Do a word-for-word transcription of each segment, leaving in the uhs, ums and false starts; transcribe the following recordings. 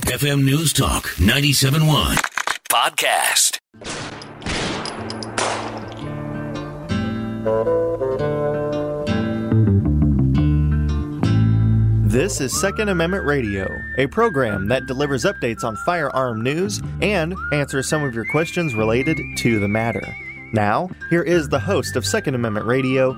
F M News Talk ninety-seven point one podcast. This is Second Amendment Radio, a program that delivers updates on firearm news and answers some of your questions related to the matter. Now, here is the host of Second Amendment Radio.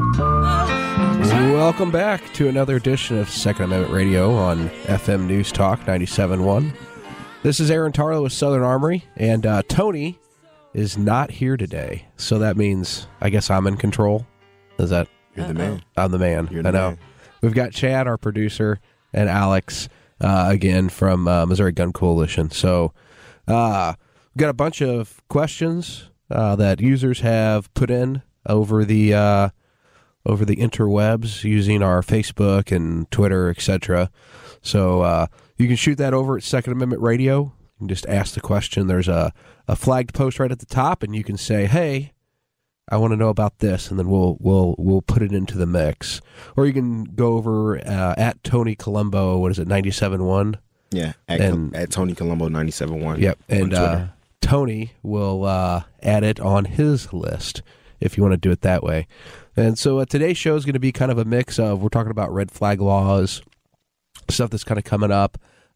Welcome back to another edition of Second Amendment Radio on F M News Talk ninety-seven point one. This is Aaron Tarlow with Southern Armory, and uh, Tony is not here today. So that means, I guess I'm in control. Is that? You're the man. I'm the man. You're the I know. man. We've got Chad, our producer, and Alex, uh, again, from uh, Missouri Gun Coalition. So uh, we've got a bunch of questions uh, that users have put in over the uh, over the interwebs using our Facebook and Twitter, et cetera. So uh, you can shoot that over at Second Amendment Radio. You can just ask the question. There's a, a flagged post right at the top, and you can say, hey, I want to know about this, and then we'll we'll we'll put it into the mix. Or you can go over uh, at Tony Colombo. What is it, ninety-seven point one? Yeah, at, and, at Tony Colombo ninety-seven point one. Yep, and uh, Tony will uh, add it on his list if you want to do it that way. And so uh, today's show is going to be kind of a mix of, we're talking about red flag laws, stuff that's kind of coming up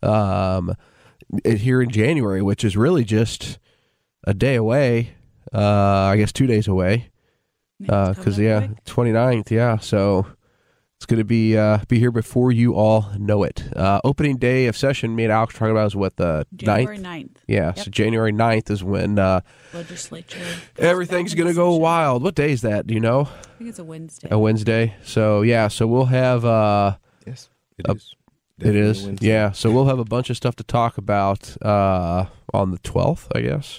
um, here in January, which is really just a day away. Uh, I guess two days away, because, uh, yeah, twenty-ninth, yeah, so it's going to be uh, be here before you all know it. Uh, opening day of session, me and Alex talking about is what, the January ninth? ninth. Yeah, Yep. so January ninth is when uh, Legislature. everything's going to go wild. What day is that, do you know? I think it's a Wednesday. A Wednesday. So, yeah, so we'll have... Uh, Yes, it a, is. It Definitely is, Wednesday. yeah, so we'll have a bunch of stuff to talk about uh, on the twelfth, I guess.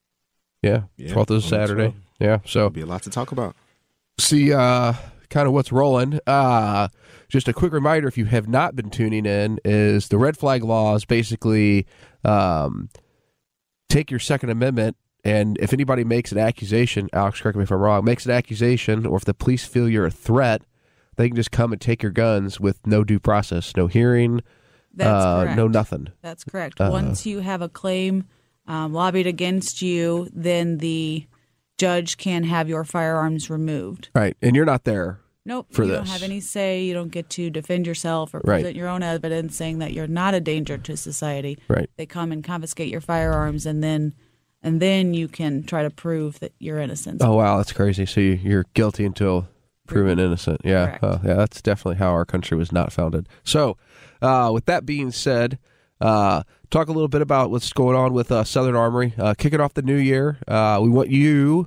Yeah, Yeah, twelfth is on the Saturday. twelfth. Yeah, so There'll be a lot to talk about. see uh, kind of what's rolling. Uh, just a quick reminder, if you have not been tuning in, is the red flag laws basically um, take your Second Amendment, and if anybody makes an accusation, Alex, correct me if I'm wrong, makes an accusation, or if the police feel you're a threat, they can just come and take your guns with no due process, no hearing, That's uh, correct. no nothing. That's correct. Uh, Once you have a claim um, lobbied against you, then the judge can have your firearms removed. Right, and you're not there. Nope. For you this. don't have any say. You don't get to defend yourself or Right. present your own evidence saying that you're not a danger to society. Right. They come and confiscate your firearms, and then and then you can try to prove that you're innocent. Oh, wow, that's crazy. So you, you're guilty until proven innocent. Yeah, Correct. uh, yeah, that's definitely how our country was not founded. So uh, with that being said, uh, talk a little bit about what's going on with uh, Southern Armory. Uh, kicking off the new year, uh, we want you,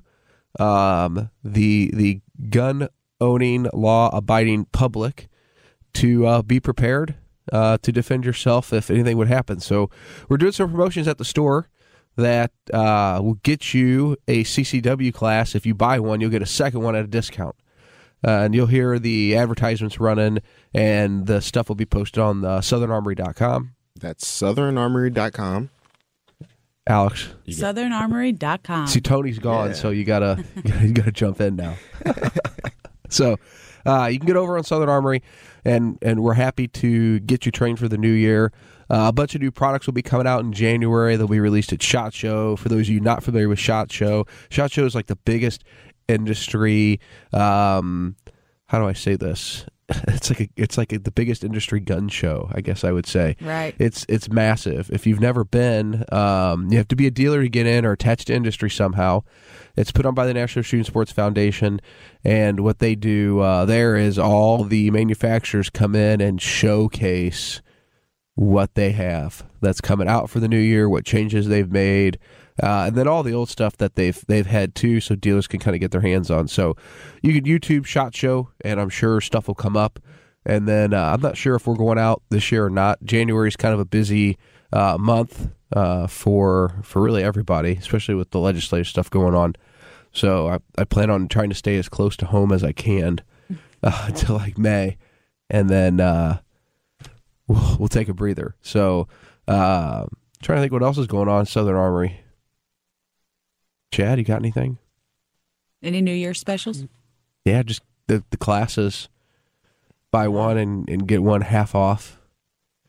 um, the the gun-owning, law-abiding public, to uh, be prepared uh, to defend yourself if anything would happen. So we're doing some promotions at the store that uh, will get you a C C W class. If you buy one, you'll get a second one at a discount. Uh, and you'll hear the advertisements running, and the stuff will be posted on uh, southern armory dot com. That's southern armory dot com. Alex, southern armory dot com. see, Tony's gone, Yeah. so you gotta you gotta jump in now. So uh, you can get over on Southern Armory, and and we're happy to get you trained for the new year. Uh, a bunch of new products will be coming out in January. They'll be released at SHOT Show. For those of you not familiar with SHOT Show, SHOT Show is like the biggest industry. Um, how do I say this? It's like a, it's like a, the biggest industry gun show, I guess I would say. Right. It's it's massive. If you've never been, um, you have to be a dealer to get in or attached to industry somehow. It's put on by the National Shooting Sports Foundation, and what they do uh, there is all the manufacturers come in and showcase what they have that's coming out for the new year, what changes they've made, uh, and then all the old stuff that they've they've had too, so dealers can kind of get their hands on. So you can YouTube SHOT Show, and I'm sure stuff will come up. And then uh, I'm not sure if we're going out this year or not. January is kind of a busy uh, month uh, for for really everybody, especially with the legislative stuff going on. So I, I plan on trying to stay as close to home as I can uh, until like May, and then uh, we'll, we'll take a breather. So uh, trying to think what else is going on in Southern Armory. Chad, you got anything? Any New Year specials? Yeah, just the the classes. Buy one and, and get one half off.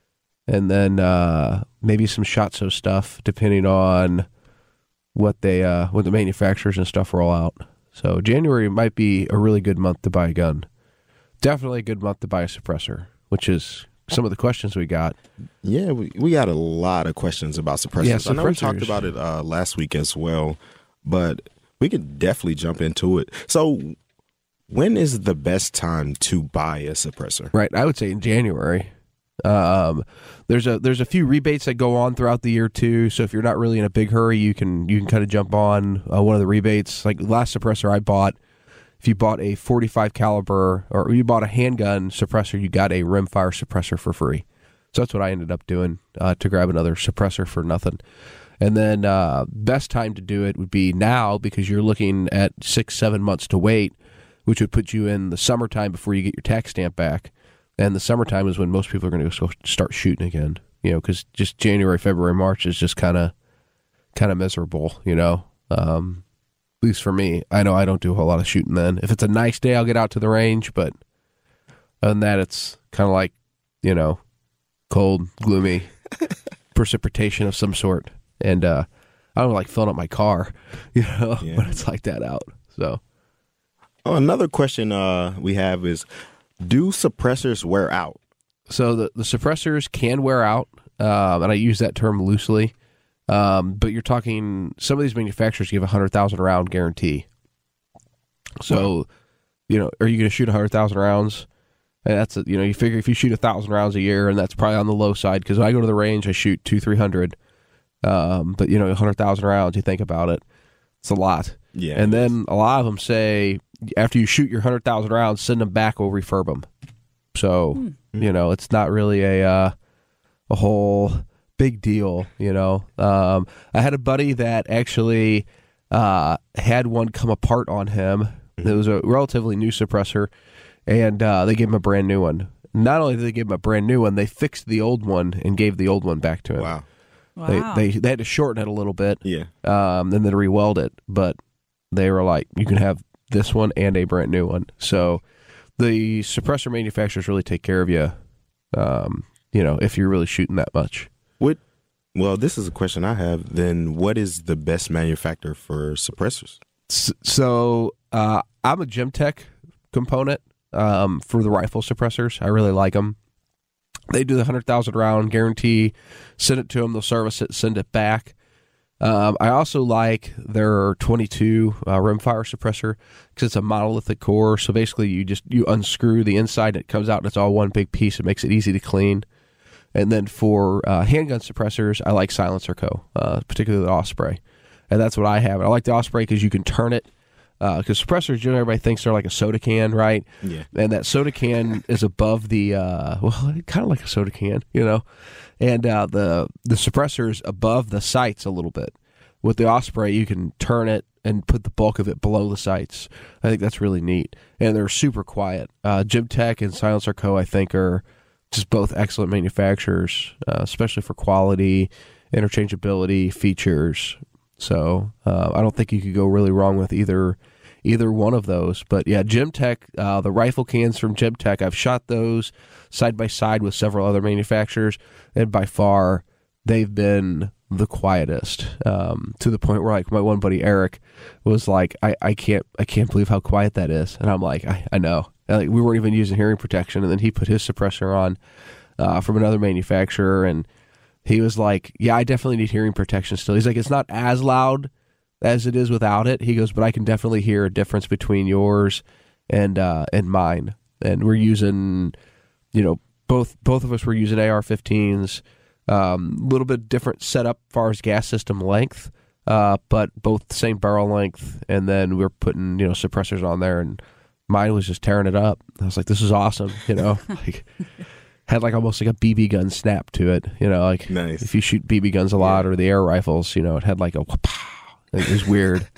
and then uh, maybe some Shotso stuff, depending on what they uh, what the manufacturers and stuff roll out. So January might be a really good month to buy a gun. Definitely a good month to buy a suppressor, which is some of the questions we got. Yeah, we, we got a lot of questions about suppressors. Yeah, I know we suppressors. talked about it uh, last week as well, but we could definitely jump into it. So when is the best time to buy a suppressor? Right, I would say in January. Um, there's a there's a few rebates that go on throughout the year too. So if you're not really in a big hurry, you can you can kind of jump on uh, one of the rebates. Like the last suppressor I bought, if you bought a forty-five caliber or you bought a handgun suppressor, you got a rimfire suppressor for free. So that's what I ended up doing uh, to grab another suppressor for nothing. And then uh, best time to do it would be now, because you're looking at six seven months to wait, which would put you in the summertime before you get your tax stamp back. And the summertime is when most people are going to go start shooting again, you know, because just January, February, March is just kind of kind of miserable, you know, um, at least for me. I know I don't do a whole lot of shooting then. If it's a nice day, I'll get out to the range. But other than that, it's kind of like, you know, cold, gloomy, precipitation of some sort. And uh, I don't like filling up my car, you know, Yeah. when it's like that out. So Oh, another question uh, we have is, do suppressors wear out? So the, the suppressors can wear out, um, and I use that term loosely. Um, but you're talking, some of these manufacturers give a one hundred thousand round guarantee. So, wow. you know, are you going to shoot one hundred thousand rounds? And that's, a, you know, you figure if you shoot one thousand rounds a year, and that's probably on the low side, because when I go to the range, I shoot two, three hundred. Um, but, you know, one hundred thousand rounds, you think about it, it's a lot. Yeah. And then a lot of them say, after you shoot your one hundred thousand rounds, send them back, we'll refurb them. So, mm. you know, it's not really a uh, a whole big deal, you know. Um, I had a buddy that actually uh, had one come apart on him. Mm-hmm. It was a relatively new suppressor, and uh, they gave him a brand new one. Not only did they give him a brand new one, they fixed the old one and gave the old one back to him. Wow. Wow. They, they, they had to shorten it a little bit, Yeah. um, and then re-weld it, but they were like, you can have this one and a brand new one. So the suppressor manufacturers really take care of you, um, you know, if you're really shooting that much. What? Well, this is a question I have. Then what is the best manufacturer for suppressors? So uh, I'm a Gemtech component um, for the rifle suppressors. I really like them. They do the one hundred thousand round guarantee, send it to them, they'll service it, send it back. Um, I also like their twenty-two uh, rimfire suppressor because it's a monolithic core. So basically, you just you unscrew the inside, and it comes out, and it's all one big piece. It makes it easy to clean. And then for uh, handgun suppressors, I like Silencer Co., uh, particularly the Osprey, and that's what I have. And I like the Osprey because you can turn it. Because uh, suppressors, generally, everybody thinks they're like a soda can, right? Yeah. And that soda can is above the uh, well, kind of like a soda can, you know. And uh, the the suppressor's above the sights a little bit. With the Osprey, you can turn it and put the bulk of it below the sights. I think that's really neat. And they're super quiet. Uh, Gemtech and Silencer Co., I think, are just both excellent manufacturers, uh, especially for quality, interchangeability, features. So uh, I don't think you could go really wrong with either either one of those. But yeah, Gemtech, uh, the rifle cans from Gemtech, I've shot those side by side with several other manufacturers, and by far they've been the quietest, um, to the point where like my one buddy Eric was like, I, I can't I can't believe how quiet that is. And I'm like, I, I know. And like, we weren't even using hearing protection, and then he put his suppressor on uh, from another manufacturer, and he was like, yeah, I definitely need hearing protection still. He's like, it's not as loud as it is without it. He goes, but I can definitely hear a difference between yours and uh, and mine. And we're using, you know, both both of us were using A R fifteens. A um, little bit different setup as far as gas system length, uh, but both the same barrel length. And then we're putting, you know, suppressors on there, and mine was just tearing it up. I was like, this is awesome, you know. like had like almost like a B B gun snap to it, you know, like nice. If you shoot B B guns a lot, yeah, or the air rifles, you know, it had like a wha-pow. It was weird.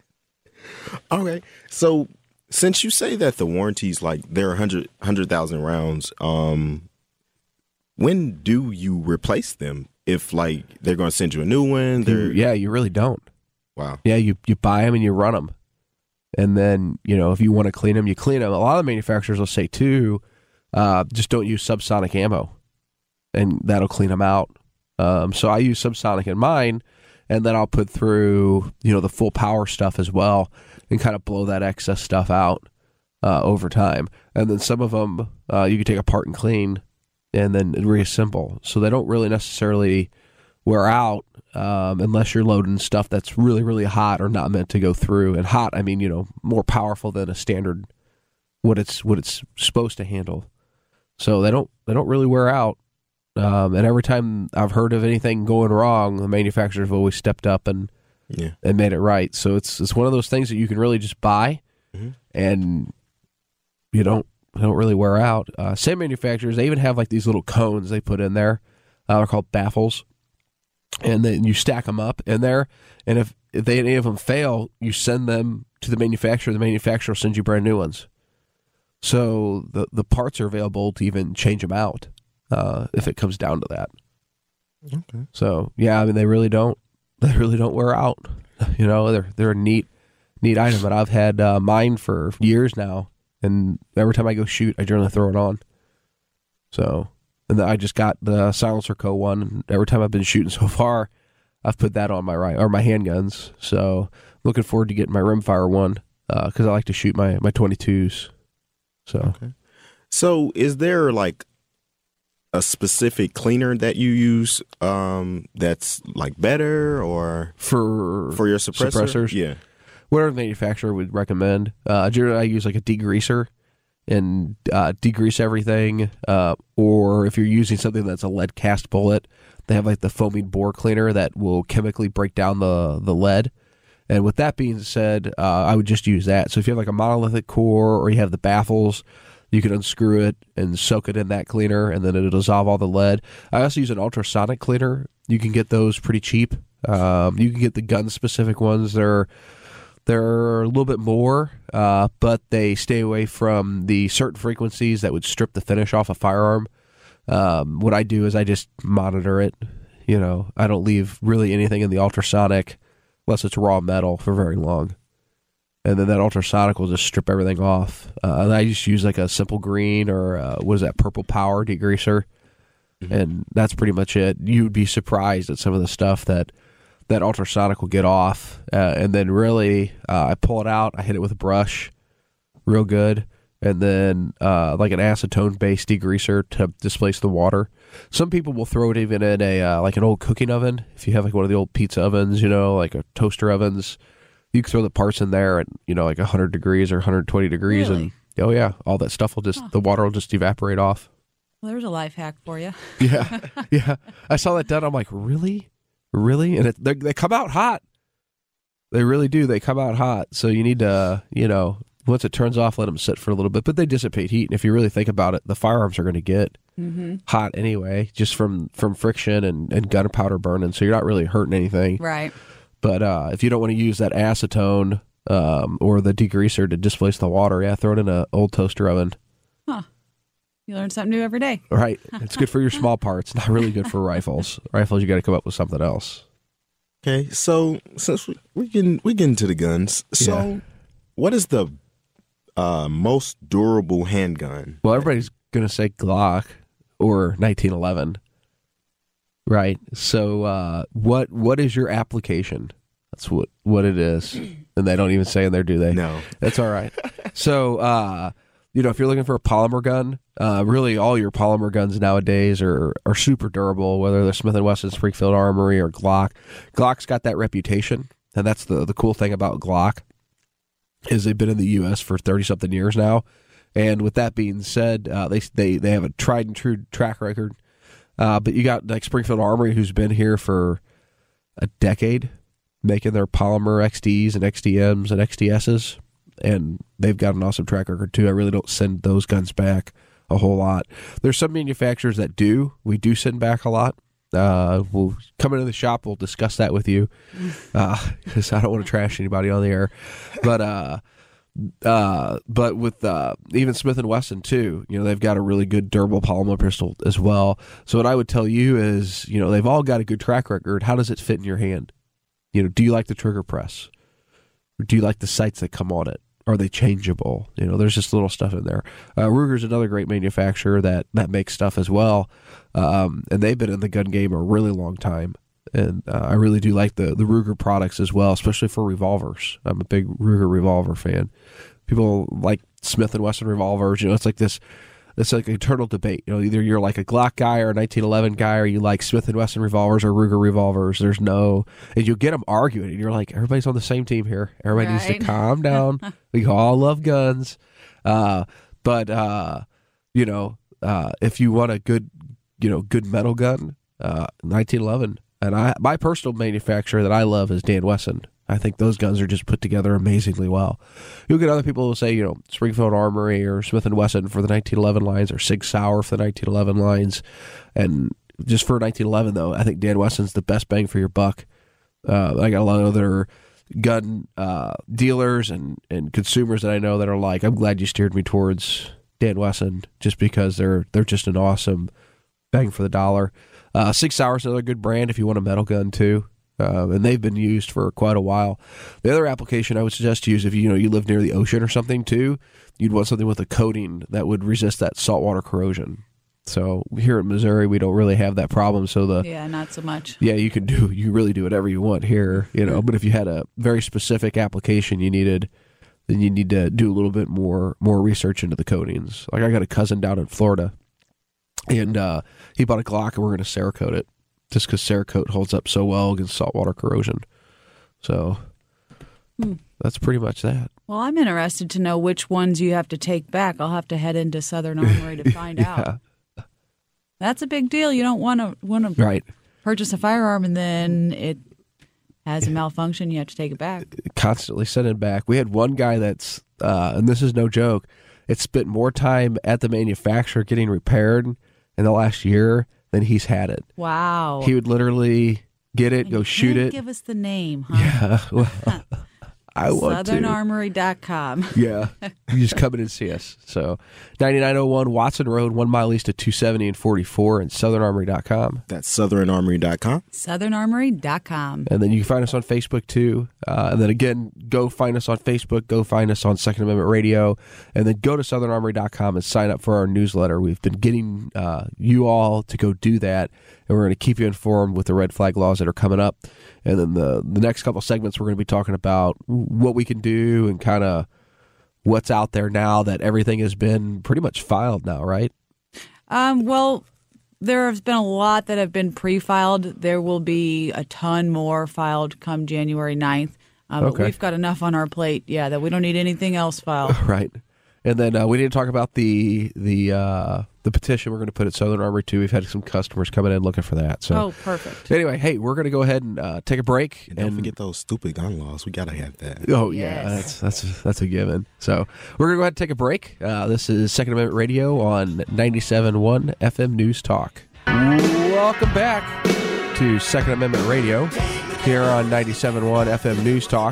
Okay, so since you say that the warranties, like they're one hundred one hundred thousand rounds, um, when do you replace them? If like they're going to send you a new one, they're yeah, you really don't. Wow. Yeah, you you buy them and you run them, and then you know if you want to clean them, you clean them. A lot of manufacturers will say too, uh, just don't use subsonic ammo. and that'll clean them out. Um, so I use subsonic in mine, and then I'll put through, you know, the full power stuff as well and kind of blow that excess stuff out uh, over time. And then some of them uh, you can take apart and clean and then reassemble. So they don't really necessarily wear out um, unless you're loading stuff that's really, really hot or not meant to go through. And hot, I mean, you know, more powerful than a standard, what it's what it's supposed to handle. So they don't they don't really wear out. Um, and every time I've heard of anything going wrong, the manufacturers have always stepped up and yeah. and made it right. So it's it's one of those things that you can really just buy, mm-hmm. and you don't they don't really wear out. Uh, same manufacturers, they even have like these little cones they put in there. Uh, they're called baffles, and then you stack them up in there. And if, if they, any of them fail, you send them to the manufacturer. The manufacturer sends you brand new ones. So the the parts are available to even change them out. Uh, if it comes down to that. Okay. So yeah, I mean they really don't they really don't wear out. You know, they're they're a neat neat item, and I've had uh, mine for years now, and every time I go shoot, I generally throw it on. So, and then I just got the Silencer Co. one, and every time I've been shooting so far, I've put that on my right or my handguns. So looking forward to getting my rimfire one because uh, I like to shoot my my twenty-twos. So, okay. So is there like a specific cleaner that you use um, that's like better or for for your suppressor? suppressors? Yeah. Whatever the manufacturer would recommend. Uh, generally, I use like a degreaser and uh, degrease everything. Uh, or if you're using something that's a lead cast bullet, they have like the foaming bore cleaner that will chemically break down the, the lead. And with that being said, uh, I would just use that. So if you have like a monolithic core or you have the baffles, you can unscrew it and soak it in that cleaner, and then it'll dissolve all the lead. I also use an ultrasonic cleaner. You can get those pretty cheap. Um, you can get the gun-specific ones. They're they're a little bit more, uh, but they stay away from the certain frequencies that would strip the finish off a firearm. Um, what I do is I just monitor it. You know, I don't leave really anything in the ultrasonic unless it's raw metal for very long. And then that ultrasonic will just strip everything off. Uh, and I just use like a simple green or uh, what is that, purple power degreaser. Mm-hmm. And that's pretty much it. You would be surprised at some of the stuff that that ultrasonic will get off. Uh, and then really, uh, I pull it out, I hit it with a brush real good, and then uh, like an acetone-based degreaser to displace the water. Some people will throw it even in a uh, like an old cooking oven. If you have like one of the old pizza ovens, you know, like a toaster ovens, you can throw the parts in there at, you know, like one hundred degrees or one hundred twenty degrees. Really? And oh, yeah, all that stuff will just, huh. the water will just evaporate off. Well, there's a life hack for you. Yeah, yeah. I saw that done. I'm like, really? Really? And it, they come out hot. They really do. They come out hot. So you need to, you know, once it turns off, let them sit for a little bit. But they dissipate heat. And if you really think about it, the firearms are going to get mm-hmm. hot anyway, just from, from friction and, and gunpowder burning. So you're not really hurting anything. Right. But uh, if you don't want to use that acetone um, or the degreaser to displace the water, yeah, throw it in an old toaster oven. Huh. You learn something new every day. Right. It's good for your small parts, not really good for rifles. Rifles, you got to come up with something else. Okay, so since we, we can we get into the guns, so yeah. What is the uh, most durable handgun? Well, everybody's going to say Glock or nineteen eleven. Right. So uh, what what is your application? That's what, what it is. And they don't even say in there, do they? No. That's all right. So, uh, you know, if you're looking for a polymer gun, uh, really all your polymer guns nowadays are, are super durable, whether they're Smith and Wesson, Springfield Armory, or Glock. Glock's got that reputation, and that's the, the cool thing about Glock, is they've been in the U S for thirty-something years now. And with that being said, uh, they, they, they have a tried and true track record. Uh, but you got like Springfield Armory, who's been here for a decade, making their polymer X Ds and X D Ms and X D Ss, and they've got an awesome track record too. I really don't send those guns back a whole lot. There's some manufacturers that do. We do send back a lot. Uh, we'll come into the shop. We'll discuss that with you because uh, I don't want to trash anybody on the air. But uh, uh, but with uh, even Smith and Wesson too, you know, they've got a really good durable polymer pistol as well. So what I would tell you is, you know, they've all got a good track record. How does it fit in your hand? You know, do you like the trigger press? Or do you like the sights that come on it? are they changeable? You know, there's just little stuff in there. Uh, Ruger's another great manufacturer that, that makes stuff as well, um, and they've been in the gun game a really long time. And uh, I really do like the, the Ruger products as well, especially for revolvers. I'm a big Ruger revolver fan. People like Smith and Wesson revolvers. You know, it's like this, it's like an eternal debate. You know, either you're like a Glock guy or a nineteen eleven guy, or you like Smith and Wesson revolvers or Ruger revolvers. There's no, and you get them arguing, and you're like, everybody's on the same team here. Everybody right. needs to calm down. We all love guns, uh, but uh, you know, uh, if you want a good, you know, good metal gun, uh, nineteen eleven. And I, my personal manufacturer that I love is Dan Wesson. I think those guns are just put together amazingly well. You'll get other people who say, you know, Springfield Armory or Smith and Wesson for the nineteen eleven lines, or Sig Sauer for the nineteen eleven lines. And just for nineteen eleven, though, I think Dan Wesson's the best bang for your buck. Uh, I got a lot of other gun uh, dealers and, and consumers that I know that are like, I'm glad you steered me towards Dan Wesson, just because they're they're just an awesome bang for the dollar. Uh, Sig Sauer is another good brand if you want a metal gun too, uh, and they've been used for quite a while. The other application I would suggest to use, if you, you know you live near the ocean or something too, you'd want something with a coating that would resist that saltwater corrosion. So here in Missouri, we don't really have that problem. So the yeah, not so much. Yeah, you can do you really do whatever you want here, you know. But if you had a very specific application you needed, then you need to do a little bit more more research into the coatings. Like I got a cousin down in Florida. And uh, he bought a Glock, and we're going to Cerakote it, just because Cerakote holds up so well against saltwater corrosion. So hmm. that's pretty much that. Well, I'm interested to know which ones you have to take back. I'll have to head into Southern Armory to find yeah. out. That's a big deal. You don't want to want to right. purchase a firearm and then it has a malfunction. You have to take it back. Constantly send it back. We had one guy that's, uh, and this is no joke, it spent more time at the manufacturer getting repaired in the last year than he's had it. Wow. He would literally get it, and go you shoot can't it. Give us the name, huh? Yeah. Well, I want to. southern armory dot com. Yeah. You just come in and see us. So ninety-nine oh one Watson Road, one mile east of two seventy and forty-four, and southern armory dot com. That's southern armory dot com. southern armory dot com. And then you can find us on Facebook too. Uh, and then again, go find us on Facebook, go find us on Second Amendment Radio, and then go to southern armory dot com and sign up for our newsletter. We've been getting uh, you all to go do that, and we're going to keep you informed with the red flag laws that are coming up. And then the the next couple segments, we're going to be talking about what we can do and kind of what's out there now that everything has been pretty much filed now, right? Um, well, there has been a lot that have been pre-filed. There will be a ton more filed come January ninth. Uh, but okay. We've got enough on our plate, yeah, that we don't need anything else filed. Right. And then uh, we need to talk about the the uh, the petition we're going to put at Southern Armory too. We've had some customers coming in looking for that. So oh, perfect. Anyway, hey, we're going to go ahead and uh, take a break. And don't and forget those stupid gun laws. We got to have that. Oh Yes. yeah, that's that's that's a given. So we're going to go ahead and take a break. Uh, this is Second Amendment Radio on ninety-seven point one F M News Talk. Welcome back to Second Amendment Radio here on ninety-seven point one F M News Talk.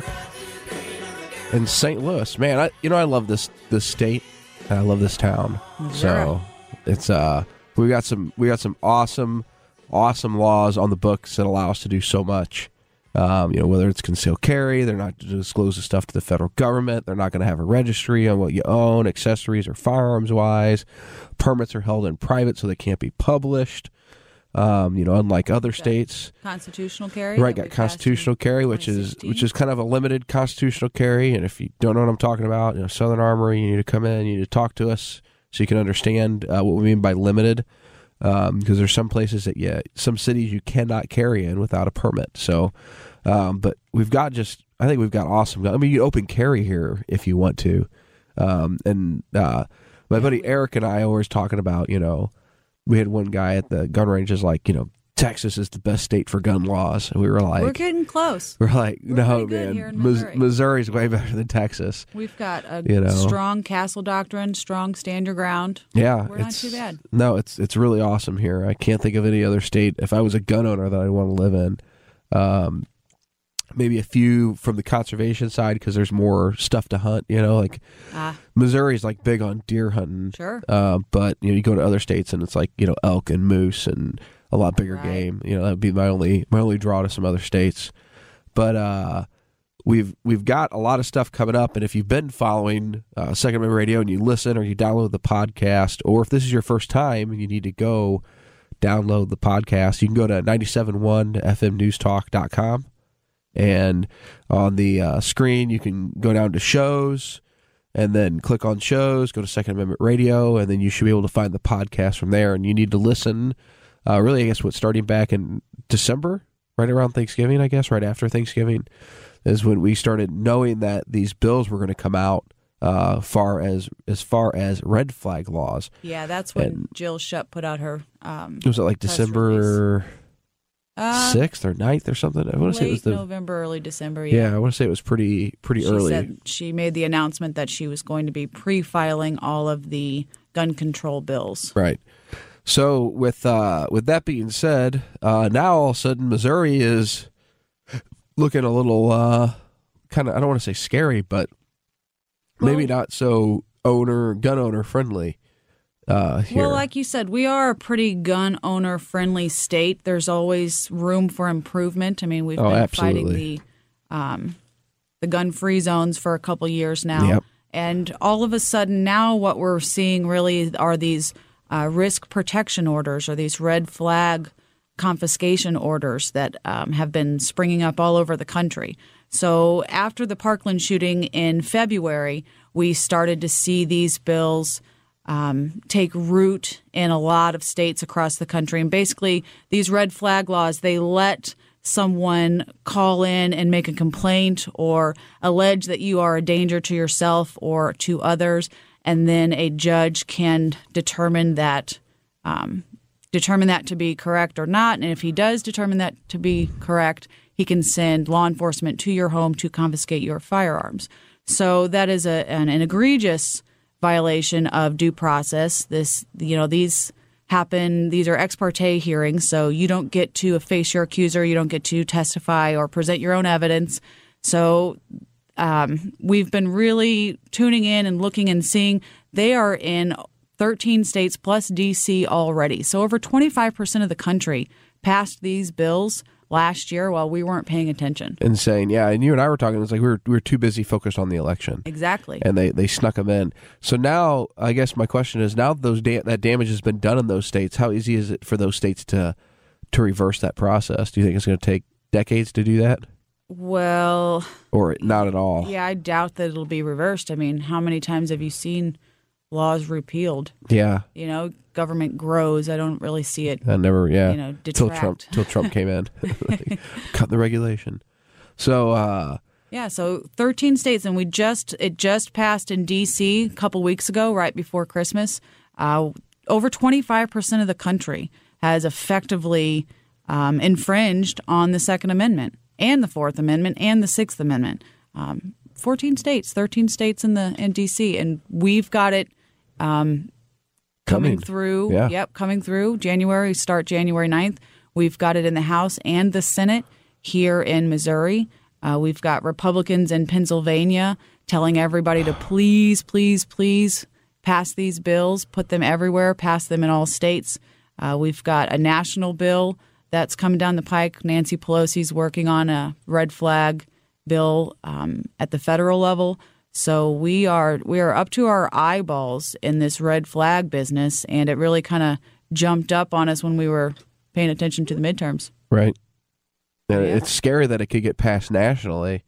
In Saint Louis, man, I you know I love this this state, and I love this town. Yeah. So it's uh we got some we got some awesome awesome laws on the books that allow us to do so much. Um, you know, whether it's concealed carry, they're not to disclose the stuff to the federal government. They're not going to have a registry on what you own, accessories or firearms wise. Permits are held in private, so they can't be published. Um, you know, unlike other states, constitutional carry, right? Got constitutional carry, which is which is kind of a limited constitutional carry. And if you don't know what I'm talking about, you know, Southern Armory, you need to come in, you need to talk to us so you can understand uh, what we mean by limited. Because um, there's some places that yeah, some cities you cannot carry in without a permit. So, um, but we've got just I think we've got awesome. I mean, you open carry here if you want to. Um, and uh, my buddy Eric and I are always talking about, you know. We had one guy at the gun range is like, you know, Texas is the best state for gun laws. And we were like... We're getting close. We're like, we're no, man. Missouri. Missouri's way better than Texas. We've got a you know? strong castle doctrine, strong stand your ground. Yeah. We're not too bad. No, it's it's really awesome here. I can't think of any other state, if I was a gun owner, that I'd want to live in. Um, maybe a few from the conservation side because there's more stuff to hunt, you know, like ah. Missouri's like big on deer hunting. Sure. Uh, but, you know, you go to other states and it's like, you know, elk and moose and a lot bigger right. game. You know, that would be my only my only draw to some other states. But uh, we've we've got a lot of stuff coming up. And if you've been following uh, Second Amendment Radio and you listen or you download the podcast, or if this is your first time and you need to go download the podcast, you can go to ninety-seven point one f m news talk dot com. And on the uh, screen, you can go down to shows and then click on shows, go to Second Amendment Radio, and then you should be able to find the podcast from there. And you need to listen, uh, really, I guess, what starting back in December, right around Thanksgiving, I guess, right after Thanksgiving, is when we started knowing that these bills were going to come out uh, far as as far as red flag laws. Yeah, that's when and Jill Shupp put out her um, was it like December uh, sixth or ninth or something? I want to say it was the November, early December. Yeah, yeah I want to say it was pretty pretty she early. Said she made the announcement that she was going to be pre-filing all of the gun control bills. Right. So with uh, with that being said, uh, now all of a sudden Missouri is looking a little uh, kind of, I don't want to say scary, but maybe well, not so owner gun owner friendly uh, here. Well, like you said, we are a pretty gun owner friendly state. There's always room for improvement. I mean, we've oh, been absolutely. fighting the um, the gun free zones for a couple years now, yep. and all of a sudden now what we're seeing really are these Uh, risk protection orders, or these red flag confiscation orders that um, have been springing up all over the country. So after the Parkland shooting in February, we started to see these bills um, take root in a lot of states across the country. And basically, these red flag laws, they let someone call in and make a complaint or allege that you are a danger to yourself or to others, and then a judge can determine that um, determine that to be correct or not. And if he does determine that to be correct, he can send law enforcement to your home to confiscate your firearms. So that is a, an, an egregious violation of due process. This, you know, these happen. These are ex parte hearings, so you don't get to face your accuser. You don't get to testify or present your own evidence. So Um, we've been really tuning in and looking and seeing they are in thirteen states plus D C already. So over twenty-five percent of the country passed these bills last year while we weren't paying attention. Insane. Yeah. And you and I were talking, it's like we were, we were too busy focused on the election. Exactly. And they, they snuck them in. So now, I guess my question is, now those da- that damage has been done in those states, how easy is it for those states to to reverse that process? Do you think it's going to take decades to do that? Well, or not at all? Yeah, I doubt that it'll be reversed. I mean, how many times have you seen laws repealed? Yeah. You know, government grows. I don't really see it. I never, yeah. You know, till detract. Trump, till Trump came in, cut the regulation. So, uh, yeah, so thirteen states, and we just it just passed in D C a couple weeks ago, right before Christmas. Uh, over twenty-five percent of the country has effectively um, infringed on the Second Amendment and the Fourth Amendment and the Sixth Amendment. Um, fourteen states, thirteen states in the in D C, and we've got it um, coming, coming through. Yeah. Yep, coming through January. Start January ninth. We've got it in the House and the Senate here in Missouri. Uh, we've got Republicans in Pennsylvania telling everybody to please, please, please pass these bills, put them everywhere, pass them in all states. Uh, we've got a national bill that's coming down the pike. Nancy Pelosi's working on a red flag bill um, at the federal level. So we are we are up to our eyeballs in this red flag business, and it really kind of jumped up on us when we were paying attention to the midterms. Right. And Yeah. it's scary that it could get passed nationally,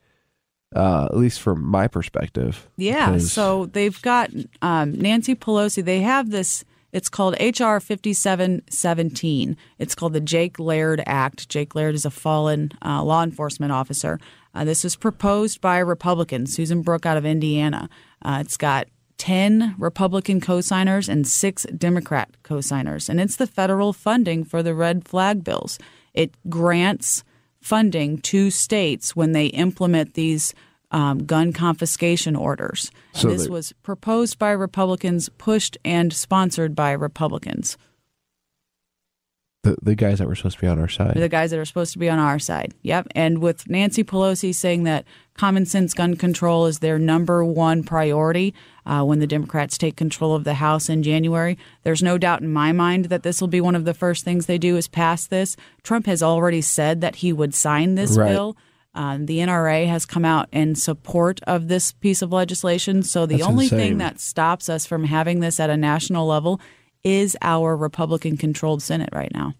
uh, at least from my perspective. Yeah. because- So they've got um, Nancy Pelosi. They have this. It's called H R fifty-seven seventeen. It's called the Jake Laird Act. Jake Laird is a fallen uh, law enforcement officer. Uh, this was proposed by a Republican, Susan Brooke out of Indiana. Uh, it's got ten Republican co-signers and six Democrat co-signers, and it's the federal funding for the red flag bills. It grants funding to states when they implement these um, gun confiscation orders. So this they- was proposed by Republicans, pushed and sponsored by Republicans. The, the guys that were supposed to be on our side. The guys that are supposed to be on our side. Yep. And with Nancy Pelosi saying that common sense gun control is their number one priority uh, when the Democrats take control of the House in January, there's no doubt in my mind that this will be one of the first things they do is pass this. Trump has already said that he would sign this Right. bill. Um, the N R A has come out in support of this piece of legislation. So the That's only insane. thing that stops us from having this at a national level is our Republican-controlled Senate right now.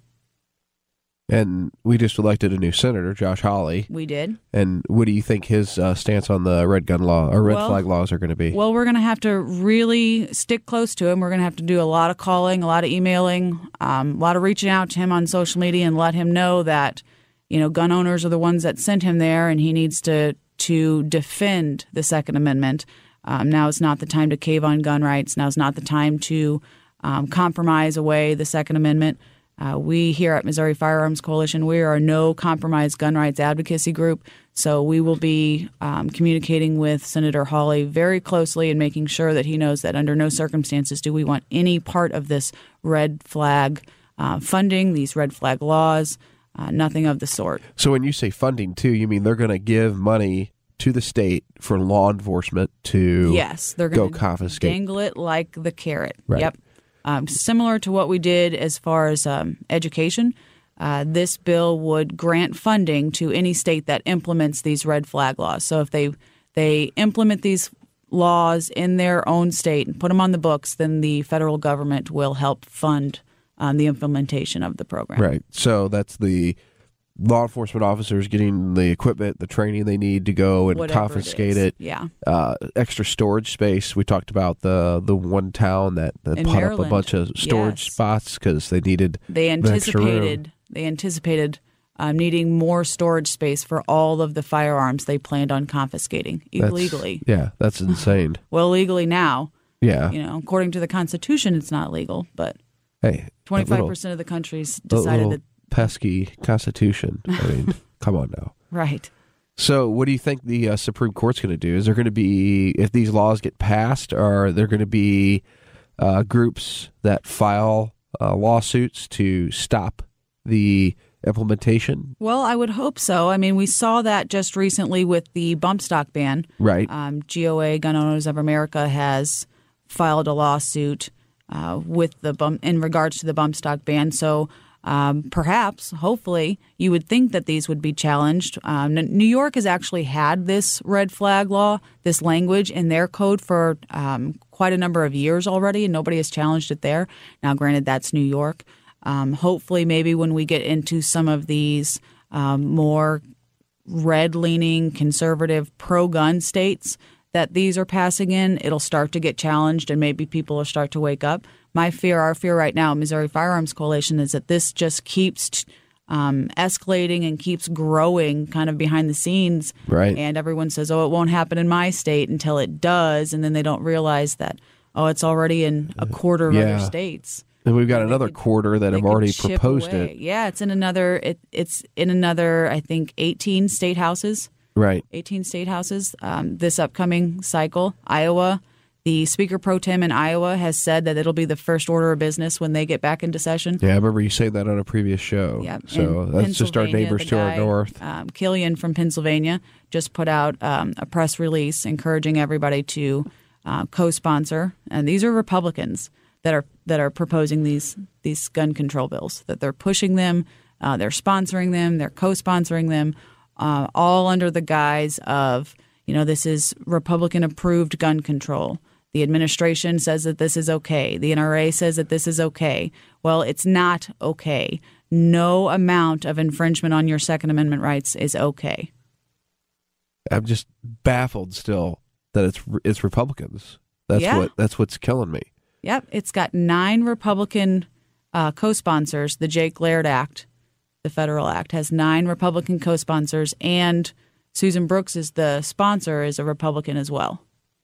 And we just elected a new senator, Josh Hawley. We did. And what do you think his uh, stance on the red gun law or red Well- flag laws are going to be? Well, we're going to have to really stick close to him. We're going to have to do a lot of calling, a lot of emailing, um, a lot of reaching out to him on social media and let him know that, you know, gun owners are the ones that sent him there, and he needs to to defend the Second Amendment. Um, now is not the time to cave on gun rights. Now is not the time to um, compromise away the Second Amendment. Uh, we here at Missouri Firearms Coalition, we are a no compromise gun rights advocacy group. So we will be um, communicating with Senator Hawley very closely and making sure that he knows that under no circumstances do we want any part of this red flag uh, funding, these red flag laws, uh, nothing of the sort. So when you say funding, too, you mean they're going to give money to the state for law enforcement to yes, they're go going to confiscate. dangle it like the carrot. Right. Yep. Um, similar to what we did as far as um, education, uh, this bill would grant funding to any state that implements these red flag laws. So if they they implement these laws in their own state and put them on the books, then the federal government will help fund um, the implementation of the program. Right. So that's the law enforcement officers getting the equipment, the training they need to go and Whatever confiscate it. it. Is. Yeah. Uh, extra storage space. We talked about the the one town that, that In put up a Maryland. bunch of storage Yes. spots because they needed They the extra room. anticipated they anticipated um, needing more storage space for all of the firearms they planned on confiscating That's- illegally. Yeah, that's insane. Well, legally now, Yeah. you know, according to the Constitution, it's not legal, but Hey, twenty-five percent of the countries that decided little that pesky Constitution. I mean, come on now. right. So, what do you think the uh, Supreme Court's going to do? Is there going to be, if these laws get passed, are there going to be uh, groups that file uh, lawsuits to stop the implementation? Well, I would hope so. I mean, we saw that just recently with the bump stock ban. Right. Um, G O A, Gun Owners of America, has filed a lawsuit uh, with the bump in regards to the bump stock ban. So um, perhaps, hopefully, you would think that these would be challenged. Um, New York has actually had this red flag law, this language in their code for um, quite a number of years already, and nobody has challenged it there. Now, granted, that's New York. Um, hopefully, maybe when we get into some of these um, more red-leaning, conservative, pro-gun states that these are passing in, it'll start to get challenged and maybe people will start to wake up. My fear, our fear right now, Missouri Firearms Coalition, is that this just keeps um, escalating and keeps growing kind of behind the scenes. Right. And everyone says, oh, it won't happen in my state until it does. And then they don't realize that, oh, it's already in a quarter of Yeah. other states. And we've got They another could- quarter that they have could already chip proposed away. it. Yeah, it's in another. It, it's in another. I think eighteen state houses. Right. eighteen state houses. Um, this upcoming cycle, Iowa, the Speaker Pro Tem in Iowa has said that it'll be the first order of business when they get back into session. Yeah, I remember you saying that on a previous show. Yep. So In that's just our Pennsylvania, neighbors the to our guy, north. Um, Killian from Pennsylvania just put out um, a press release encouraging everybody to uh, co-sponsor, and these are Republicans that are that are proposing these these gun control bills. That they're pushing them, uh, they're sponsoring them, they're co-sponsoring them, uh, all under the guise of, you know, this is Republican-approved gun control. The administration says that this is okay. The N R A says that this is okay. Well, it's not okay. No amount of infringement on your Second Amendment rights is okay. I'm just baffled still that it's it's Republicans. That's Yeah. what that's what's killing me. Yep, it's got nine Republican uh, co-sponsors. The Jake Laird Act, the federal act, has nine Republican co-sponsors, and Susan Brooks is the sponsor, is a Republican as well.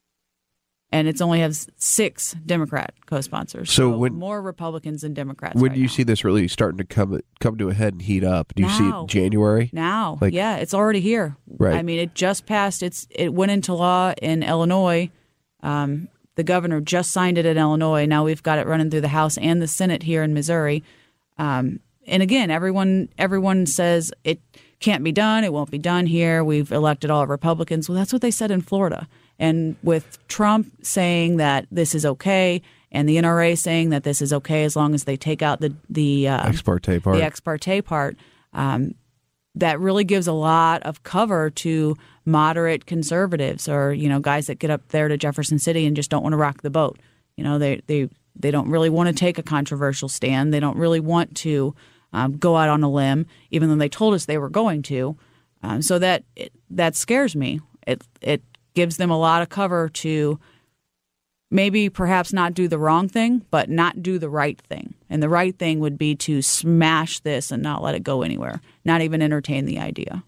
And it's only has six Democrat co-sponsors. So So, when- more Republicans than Democrats. When right do you now. see this really starting to come come to a head and heat up? Do you see it Now. in January? Now, Like- yeah, it's already here. Right. I mean, it just passed. It's it went into law in Illinois. Um, the governor just signed it in Illinois. Now we've got it running through the House and the Senate here in Missouri. Um, and again, everyone everyone says it can't be done. It won't be done here. We've elected all Republicans. Well, that's what they said in Florida. And with Trump saying that this is okay, and the N R A saying that this is okay as long as they take out the the uh, Ex parte part. the ex parte part. Um, that really gives a lot of cover to moderate conservatives or, you know, guys that get up there to Jefferson City and just don't want to rock the boat. You know, they they, they don't really want to take a controversial stand. They don't really want to um, go out on a limb, even though they told us they were going to. Um, so that that scares me. It it gives them a lot of cover to maybe perhaps not do the wrong thing, but not do the right thing. And the right thing would be to smash this and not let it go anywhere, not even entertain the idea.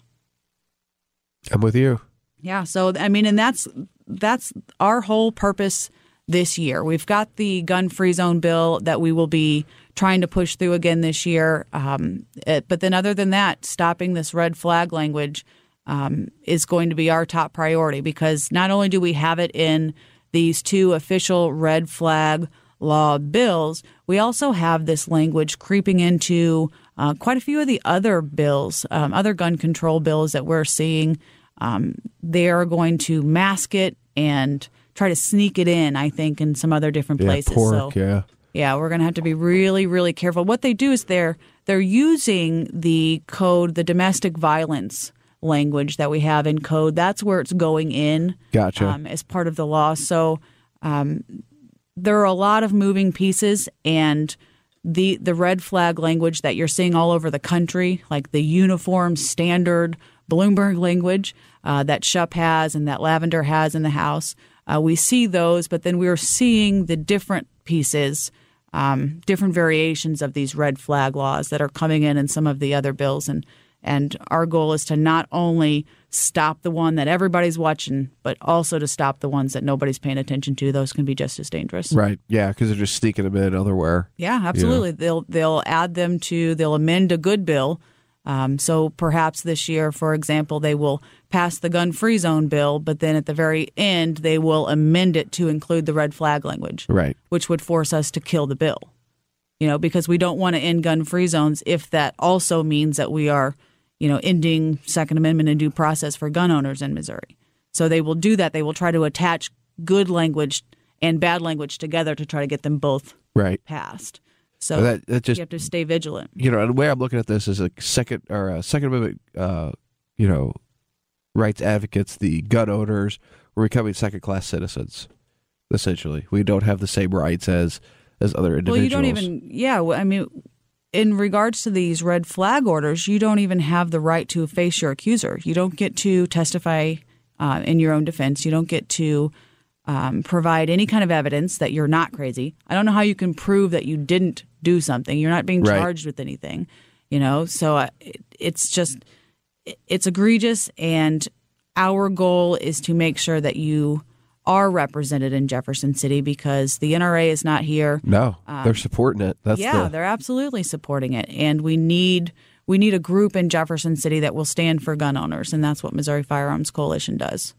I'm with you. Yeah. So, I mean, and that's that's our whole purpose this year. We've got the gun-free zone bill that we will be trying to push through again this year. Um, it, but then other than that, stopping this red flag language um, is going to be our top priority, because not only do we have it in these two official red flag law bills, we also have this language creeping into uh, quite a few of the other bills, um, other gun control bills that we're seeing. Um, they are going to mask it and try to sneak it in, I think, in some other different places. Yeah, pork, so, yeah. Yeah, we're going to have to be really, really careful. What they do is they're they're using the code, the domestic violence language that we have in code. That's where it's going in. Gotcha. Um, as part of the law. So um, there are a lot of moving pieces, and the the red flag language that you're seeing all over the country, like the uniform standard Bloomberg language uh, that Shup has and that Lavender has in the House. Uh, we see those, but then we're seeing the different pieces, um, different variations of these red flag laws that are coming in in some of the other bills. And And our goal is to not only stop the one that everybody's watching, but also to stop the ones that nobody's paying attention to. Those can be just as dangerous. Right. Yeah, because they're just sneaking them in elsewhere. Yeah, absolutely. You know? They'll they'll add them to, they'll amend a good bill. Um, so perhaps this year, for example, they will pass the gun-free zone bill, but then at the very end, they will amend it to include the red flag language, Right. which would force us to kill the bill. You know, because we don't want to end gun-free zones if that also means that we are, you know, ending Second Amendment and due process for gun owners in Missouri. So they will do that. They will try to attach good language and bad language together to try to get them both Right. passed. So That, that just, you have to stay vigilant. you know, the way I'm looking at this is a second or a Second Amendment, uh, you know, rights advocates, the gun owners, we're becoming second-class citizens. Essentially, we don't have the same rights as as other individuals. Well, you don't even, yeah. I mean, in regards to these red flag orders, you don't even have the right to face your accuser. You don't get to testify uh, in your own defense. You don't get to um, provide any kind of evidence that you're not crazy. I don't know how you can prove that you didn't do something. You're not being Right. charged with anything, you know? So uh, it, it's just, it, it's egregious. And our goal is to make sure that you are represented in Jefferson City, because the N R A is not here. No, they're supporting it. That's yeah, the, they're absolutely supporting it, and we need we need a group in Jefferson City that will stand for gun owners, and that's what Missouri Firearms Coalition does.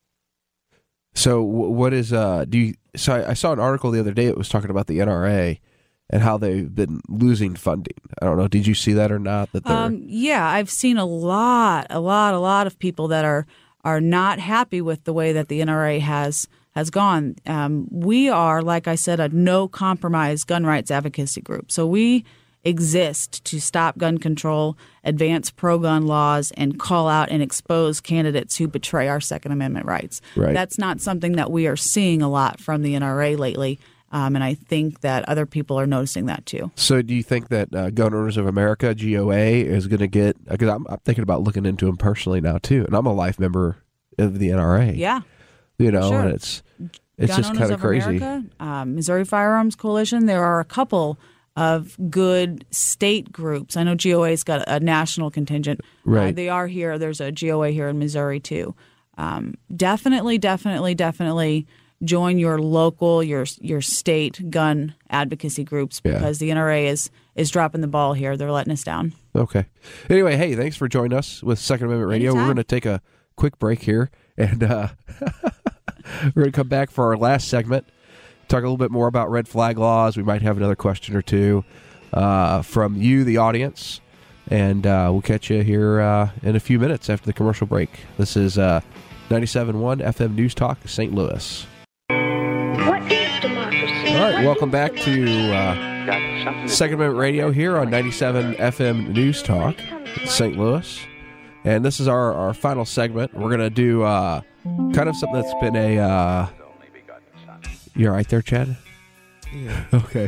So what is uh? Do you? So I, I saw an article the other day. It was talking about the N R A and how they've been losing funding. I don't know. Did you see that or not? That they're Um, yeah, I've seen a lot, a lot, a lot of people that are are not happy with the way that the N R A has has gone. Um, we are, like I said, a no compromise gun rights advocacy group. So we exist to stop gun control, advance pro-gun laws, and call out and expose candidates who betray our Second Amendment rights. Right. That's not something that we are seeing a lot from the N R A lately, um, and I think that other people are noticing that too. So do you think that uh, Gun Owners of America, G O A, is going to get, because I'm, I'm thinking about looking into them personally now too, and I'm a life member of the N R A. Yeah. You know, sure. and it's it's Gun just Owners kind of of crazy. America, um, Missouri Firearms Coalition, there are a couple of good state groups. I know G O A's got a national contingent. Right. Uh, they are here. There's a G O A here in Missouri too. Um, definitely, definitely, definitely join your local, your your state gun advocacy groups, Yeah. because the N R A is is dropping the ball here. They're letting us down. Okay. Anyway, hey, thanks for joining us with Second Amendment Radio. Anytime. We're going to take a quick break here, and uh, we're going to come back for our last segment, talk a little bit more about red flag laws. We might have another question or two uh, from you, the audience, and uh, we'll catch you here uh, in a few minutes after the commercial break. This is uh, ninety-seven point one F M News Talk, Saint Louis. What is democracy? All right, welcome back to uh, Second Amendment Radio here on ninety-seven F M News Talk, Saint Louis. And this is our, our final segment. We're going to do uh, kind of something that's been a... Uh, you're right there, Chad? Yeah. Okay.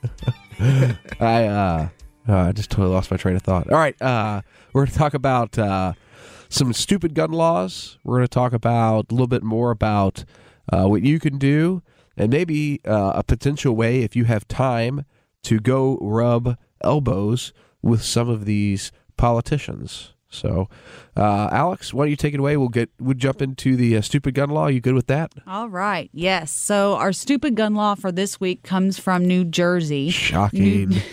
I uh, uh, I just totally lost my train of thought. All right. Uh, we're going to talk about uh, some stupid gun laws. We're going to talk about a little bit more about uh, what you can do and maybe uh, a potential way, if you have time, to go rub elbows with some of these politicians. So, uh, Alex, why don't you take it away? We'll get we'll jump into the uh, stupid gun law. You good with that? All right. Yes. So our stupid gun law for this week comes from New Jersey. Shocking. New,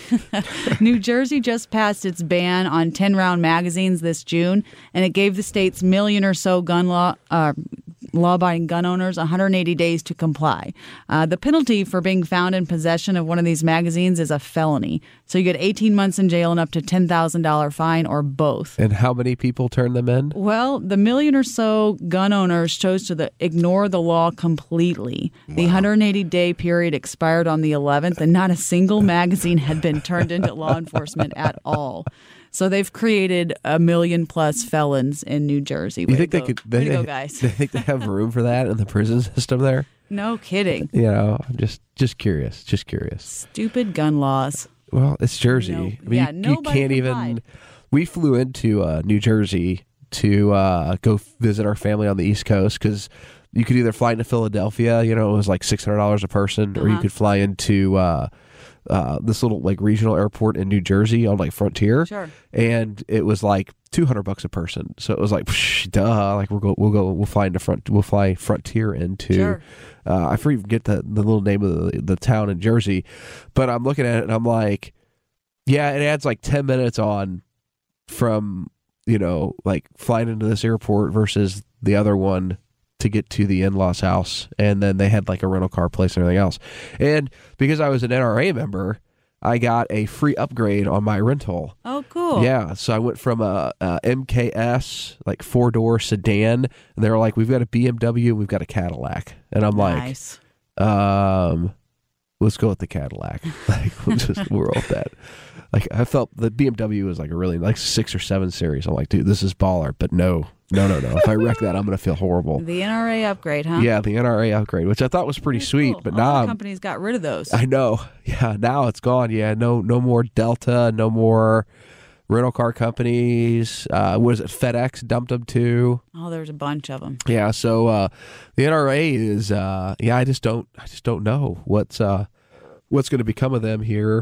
New Jersey just passed its ban on ten-round magazines this June, and it gave the state's million or so gun law uh, law-abiding gun owners one hundred eighty days to comply. Uh, the penalty for being found in possession of one of these magazines is a felony. So you get eighteen months in jail and up to ten thousand dollars fine or both. And how many people turn them in? Well, the million or so gun owners chose to the, ignore the law completely. Wow. The one hundred eighty day period expired on the eleventh, and not a single magazine had been turned into law enforcement at all. So they've created a million plus felons in New Jersey. Way you think to they go. could? Way They, to go, guys. They think they have room for that in the prison system there? No kidding. You know, I'm just just curious. Just curious. Stupid gun laws. Well, it's Jersey. No, I mean, yeah, you, you nobody can't even. complied. We flew into uh, New Jersey to uh, go visit our family on the East Coast because you could either fly into Philadelphia, you know, it was like six hundred dollars a person, or you Uh-huh. could fly into uh, uh, this little like regional airport in New Jersey on like Frontier, Sure. and it was like two hundred bucks a person. So it was like, psh, duh, like we'll go, we'll go, we'll fly into front, we'll fly Frontier into. Sure. Uh, I forget the the little name of the, the town in Jersey, but I'm looking at it and I'm like, yeah, it adds like ten minutes on from, you know, like flying into this airport versus the other one to get to the in-laws house. And then they had like a rental car place and everything else. And because I was an N R A member, I got a free upgrade on my rental. Oh, cool. Yeah. So I went from a, a M K S, like four-door sedan, and they were like, we've got a B M W, we've got a Cadillac. And I'm Nice. like, um, let's go with the Cadillac. Like, we'll just we'll roll with that. Like, I felt the B M W was like a really like six or seven series. I'm like, dude, this is baller. But no, no, no, no. If I wreck that, I'm gonna feel horrible. The N R A upgrade, huh? Yeah, the N R A upgrade, which I thought was pretty Very sweet. cool. But All now the I'm, companies got rid of those. I know. Yeah, now it's gone. Yeah, no, no more Delta, no more rental car companies. Uh, what is it? FedEx dumped them too. Oh, there's a bunch of them. Yeah, so uh, the N R A is. Uh, yeah, I just don't. I just don't know what's uh, what's going to become of them here,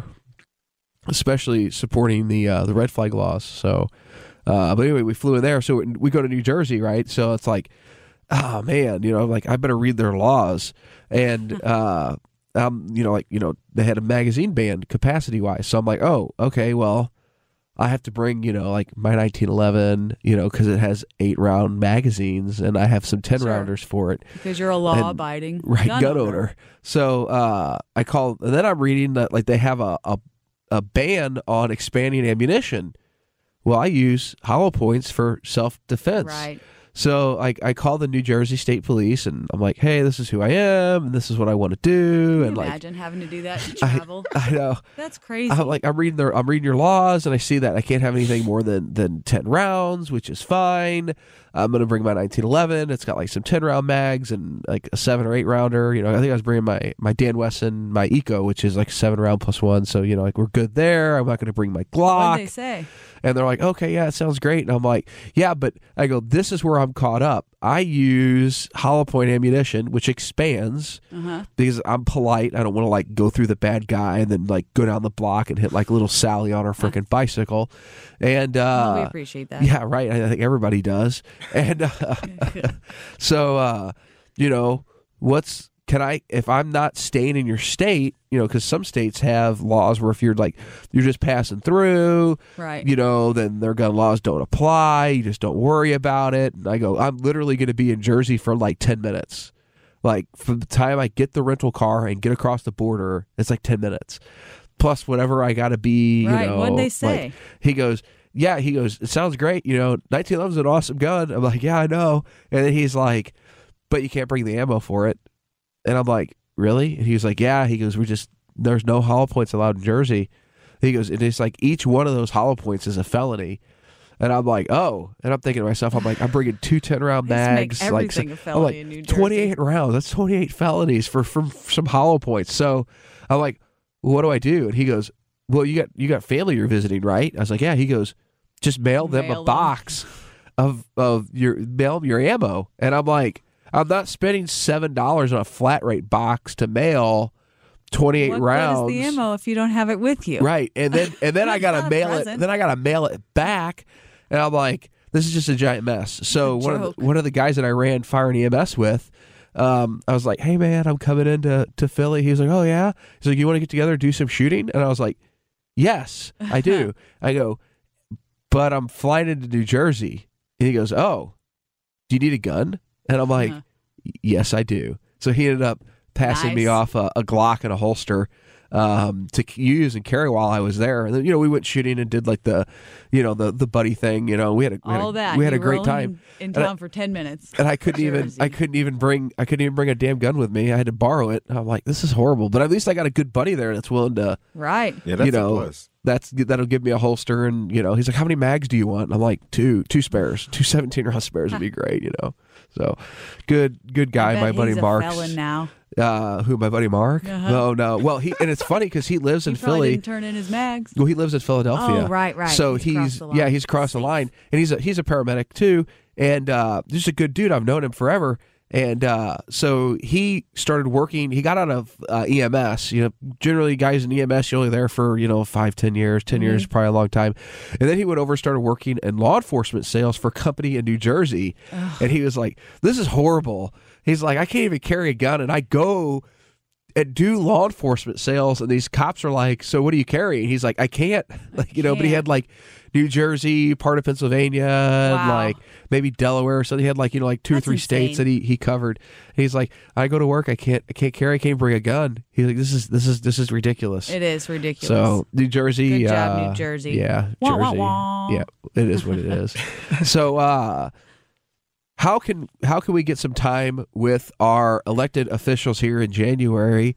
especially supporting the uh, the red flag laws. So, uh, but anyway, we flew in there. So we go to New Jersey, right? So it's like, oh man, you know, like I better read their laws and. uh Um, you know, like, you know, they had a magazine ban capacity wise. So I'm like, oh, okay, well, I have to bring, you know, like my nineteen eleven, you know, because it has eight round magazines and I have some ten Sure. rounders for it. Because you're a law abiding Right, gun, gun owner. owner. So uh, I call, and then I'm reading that like they have a, a, a ban on expanding ammunition. Well, I use hollow points for self defense. Right. So like I call the New Jersey State Police and I'm like, hey, this is who I am and this is what I want to do. Can you and like, imagine having to do that to I, travel? I know. That's crazy. I'm like, I'm reading their, I'm reading your laws, and I see that I can't have anything more than than ten rounds, which is fine. I'm gonna bring my nineteen eleven. It's got like some ten round mags and like a seven or eight rounder. You know, I think I was bringing my my Dan Wesson, my Eco, which is like seven round plus one. So you know, like we're good there. I'm not gonna bring my Glock. What did they say? And they're like, okay, yeah, it sounds great. And I'm like, yeah, but I go, this is where I'm caught up. I use hollow point ammunition, which expands Uh-huh. because I'm polite. I don't want to like go through the bad guy and then like go down the block and hit like little Sally on her freaking bicycle. And uh, Well, we appreciate that. yeah, right. I think everybody does. And uh, so, uh, you know, what's can I if I'm not staying in your state, you know, because some states have laws where if you're like you're just passing through, Right. you know, then their gun laws don't apply. You just don't worry about it. And I go, I'm literally going to be in Jersey for like ten minutes. Like from the time I get the rental car and get across the border, it's like ten minutes. Plus whatever I got to be, you Right. know. What'd they like- say? he goes, yeah, he goes, it sounds great. You know, nineteen eleven is an awesome gun. I'm like, yeah, I know. And then he's like, but you can't bring the ammo for it. And I'm like, really? And he was like, yeah. He goes, we just, there's no hollow points allowed in Jersey. He goes, and it's like each one of those hollow points is a felony. And I'm like, oh. And I'm thinking to myself, I'm like, I'm bringing two ten-round mags. Make everything like, a felony I'm like, in New Jersey. twenty-eight rounds. That's twenty-eight felonies for from some hollow points. So I'm like, well, what do I do? And he goes, well, you got you got family you're visiting, right? I was like, yeah. He goes, just mail them Mail a them. box of of your mail them your ammo. And I'm like, I'm not spending seven dollars on a flat rate box to mail twenty-eight what rounds. What is the ammo if you don't have it with you? Right. And then and then I gotta Not a mail it present. then I gotta mail it back. And I'm like, this is just a giant mess. So one of joke. the, one of the guys that I ran fire and E M S with, um, I was like, hey man, I'm coming into to Philly. He was like, oh yeah. He's like, you want to get together and do some shooting? And I was like, yes, I do. I go, but I'm flying into New Jersey. And he goes, oh, do you need a gun? And I'm like, Uh-huh. yes, I do. So he ended up passing me Nice. off a, a Glock and a holster um, to c- use and carry while I was there. And then, you know, we went shooting and did like the, you know, the the buddy thing. You know, we had a we had All a, that. we had a You were great only time. in, in And I- town for ten minutes. And I couldn't even Jersey. I couldn't even bring I couldn't even bring a damn gun with me. I had to borrow it. I'm like, this is horrible. But at least I got a good buddy there that's willing to, Right. Yeah, that's you know, a plus. that's that'll give me a holster. And you know, he's like, how many mags do you want? And I'm like, two, two spares, two seventeen round spares would be great. You know, so good, good I guy, bet my buddy he's a Mark. felon now. Uh, who my buddy Mark? Uh-huh. No, no. Well, he and it's funny because he lives He in probably Philly. didn't turn in his mags. Well, he lives in Philadelphia. Oh, right, right. So He's he's, crossed the line. yeah, he's crossed the line, and he's a he's a paramedic too, and uh, just a good dude. I've known him forever, and uh, so he started working. He got out of uh, E M S. You know, generally guys in E M S, you're only there for you know five, ten years. Ten Mm-hmm. years, is probably a long time. And then he went over, and started working in law enforcement sales for a company in New Jersey, and he was like, "This is horrible." He's like, "I can't even carry a gun, and I go." And do law enforcement sales, and these cops are like, "So what do you carry?" And he's like, "I can't." Like you know, but he can't. had like New Jersey, part of Pennsylvania, and Wow. like maybe Delaware. So he had like you know like two or That's three states that insane. he, he covered. And he's like, "I go to work, I can't I can't carry, I can't bring a gun." He's like, "This is this is this is ridiculous." It is ridiculous. So New Jersey, Good job, uh, New Jersey. yeah, Wah, wah, Jersey, wah. yeah, it is what it is. So. uh How can how can we get some time with our elected officials here in January,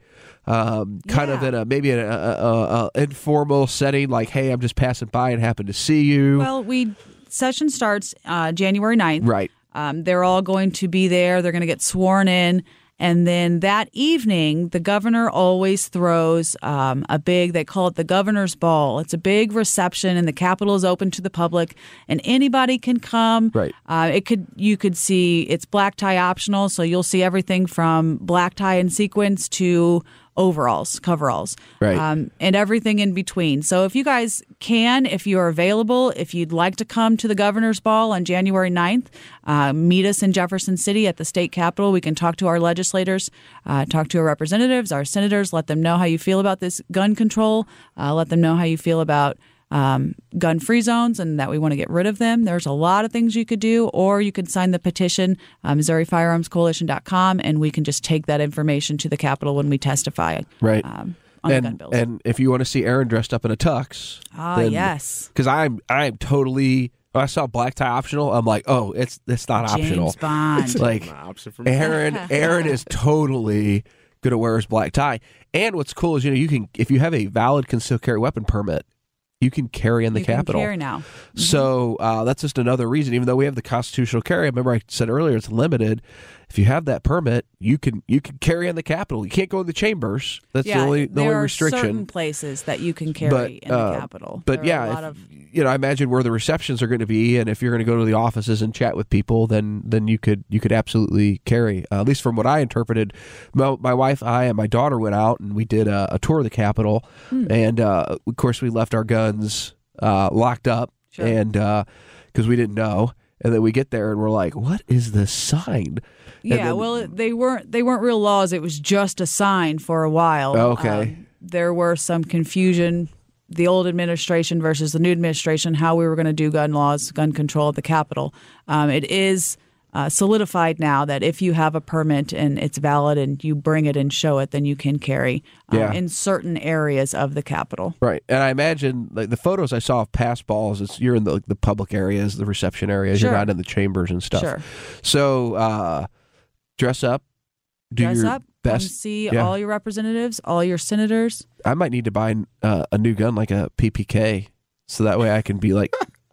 um, kind of Yeah. in a maybe in a, a, a, a informal setting, like, hey, I'm just passing by and happen to see you, Well, we session starts uh, January ninth. right? Um, they're all going to be there. They're going to get sworn in. And then that evening, the governor always throws um, a big, they call it the governor's ball. It's a big reception, and the Capitol is open to the public, and anybody can come. Right. Uh, it could you could see it's black tie optional, so you'll see everything from black tie and sequins to overalls, coveralls, Right. um, and everything in between. So if you guys can, if you're available, if you'd like to come to the governor's ball on January ninth, uh, meet us in Jefferson City at the state capitol. We can talk to our legislators, uh, talk to our representatives, our senators, let them know how you feel about this gun control, uh, let them know how you feel about um, gun-free zones and that we want to get rid of them. There's a lot of things you could do, or you could sign the petition, uh, Missouri Firearms Coalition dot com, and we can just take that information to the Capitol when we testify Right. um, on the gun And bills. and if you want to see Aaron dressed up in a tux, Ah, yes. because I'm I'm totally. When I saw black tie optional, I'm like, oh, it's it's not optional. James Bond. Like An option for me. Aaron, Aaron is totally gonna wear his black tie. And what's cool is you know you can if you have a valid concealed carry weapon permit, you can carry in the you can Capitol. carry now. So uh, that's just another reason. Even though we have the constitutional carry, remember I said earlier it's limited. If you have that permit, you can you can carry in the Capitol. You can't go in the chambers. That's yeah, the only the there only are restriction. certain places that you can carry But, in the uh, Capitol. But There are yeah, a lot if- of you know, I imagine where the receptions are going to be, and if you're going to go to the offices and chat with people, then then you could you could absolutely carry. Uh, at least from what I interpreted, my, my wife, I, and my daughter went out and we did a, a tour of the Capitol, Hmm. and uh, of course we left our guns uh, locked up, Sure. and because we didn't know, and then we get there and we're like, what is this sign? And yeah. then- well, it- they weren't they weren't real laws. It was just a sign for a while. Okay. Um, there were some confusion. The old administration versus the new administration, how we were going to do gun laws, gun control at the Capitol. Um, it is uh, solidified now that if you have a permit and it's valid and you bring it and show it, then you can carry uh, Yeah. in certain areas of the Capitol. Right, and I imagine like the photos I saw of pass balls. It's you're in the the public areas, the reception areas. Sure. You're not in the chambers and stuff. Sure. So uh, dress up, do Dress your up, come best. see yeah. all your representatives, all your senators. I might need to buy uh, a new gun, like a P P K, so that way I can be like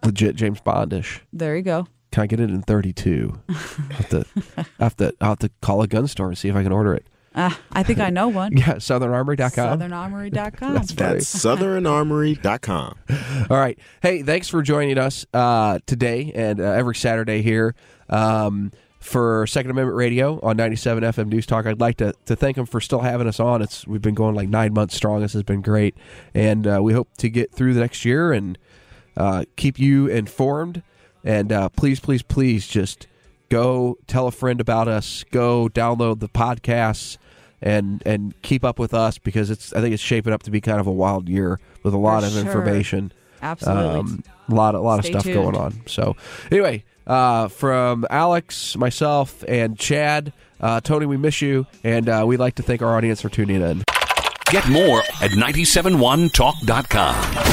legit James Bondish. There you go. Can I get it in thirty-two? I have to, I have to, I'll have to call a gun store and see if I can order it. Uh, I think I know one. Yeah, southern armory dot com. southern armory dot com. That's funny. That's southern armory dot com. All right. Hey, thanks for joining us uh, today and uh, every Saturday here um, for Second Amendment Radio on ninety-seven F M News Talk. I'd like to, to thank them for still having us on. It's We've been going like nine months strong. This has been great. And uh, we hope to get through the next year and uh, keep you informed. And uh, please, please, please just go tell a friend about us. Go download the podcasts and and keep up with us because it's I think it's shaping up to be kind of a wild year with a lot For of sure. information. Absolutely. Um, a lot, a lot Stay of stuff tuned. going on. So anyway, uh, from Alex, myself, and Chad, uh, Tony, we miss you, and uh, we'd like to thank our audience for tuning in. Get more at nine seven one talk dot com.